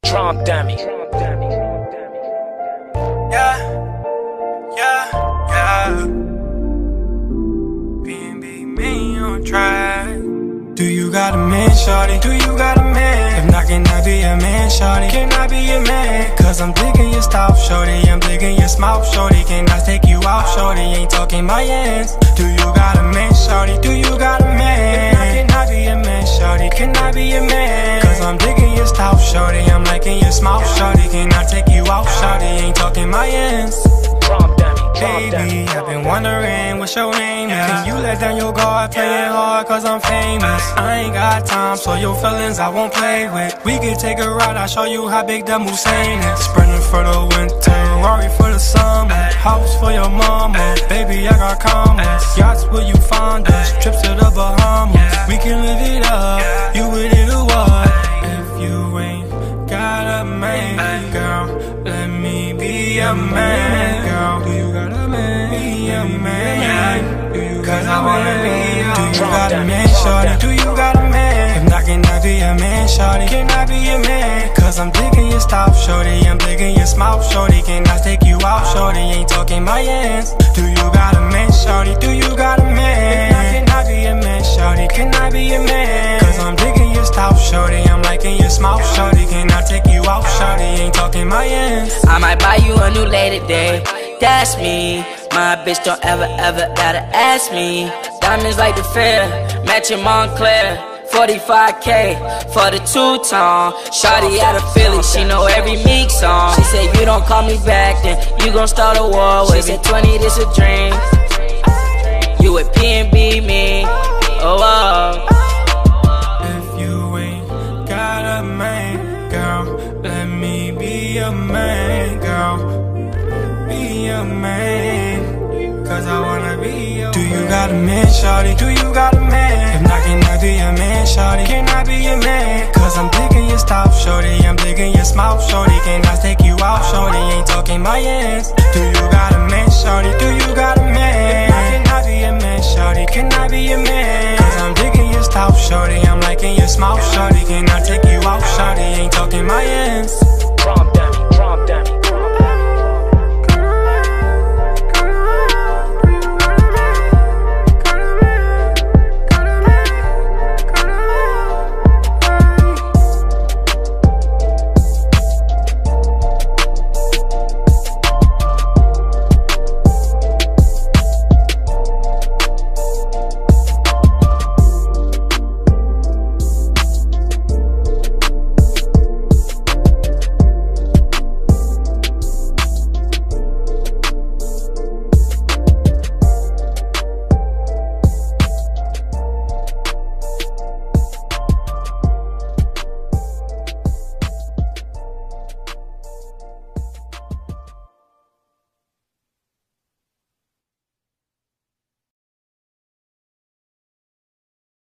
Trump dummy. Yeah, yeah. B&B me on track. Do you got a man, shorty? Do you got a man? If not, can I be a man, shorty? Can I be your man? Cause I'm digging your style, shorty. I'm digging your smile, shorty. Can I take you out, shorty? Ain't talking my ends. Do you got a man, shorty? Do you got a man? If not, can I be a man, shorty? Can I be your man? Cause I'm digging your style, shorty. I'm liking your smile, shorty. Can I take you out, shorty? Ain't talking my ends. Baby, I've been wondering what's your name is. Can you let down your guard, playing hard cause I'm famous? I ain't got time, so your feelings I won't play with. We can take a ride, I'll show you how big that Hussein is. Sprinting for the winter, Rari for the summer. House for your mama, baby I got commas. Yachts where you find us, trips to the Bahamas. We can live it up, you with it or what? If you ain't got a man, girl, let me be a man, girl. Do you got a man? Be a man. Cause I wanna be a man. Do you got a man, shorty? Do you got a man? If not, can I be a man, shorty? Can I be a man? Cause I'm digging your style, shorty. I'm digging your smile, shorty. Can I take you out, shorty? Ain't talking my ends. Do you got a man, shorty? Do you got a man? If not, can I be a man, shorty? Can I be a man? Cause I'm digging your style, shorty. I'm liking your smile, shorty. Can I take you out, shorty? Ain't talking my ends. I might buy you a new lady today. That's me. My bitch don't ever gotta ask me. Diamonds like the fair, matching Montclair. 45K for the two-tone. Shawty out of Philly, she know every Meek song. She said you don't call me back, then you gon' start a war with me. She said 20, this a dream. You with B&B me. Oh, oh. If you ain't got a man, girl, let me be a man, girl. Be a man, cause I wanna be your man. Do you got a man, shawty? Do you got a man? If not, can I be a man, shawty? Can I be a man? Cause I'm digging your style, shorty. I'm digging your smile, shorty. Can I take you out, shorty? Ain't talking my ends. Do you got a man, shorty? Do you got a man? Can I be a man, shorty? Can I be a man? Cause I'm digging your style, shorty. I'm liking your smile, shorty. Can I take you out, shorty? Ain't talking my ends.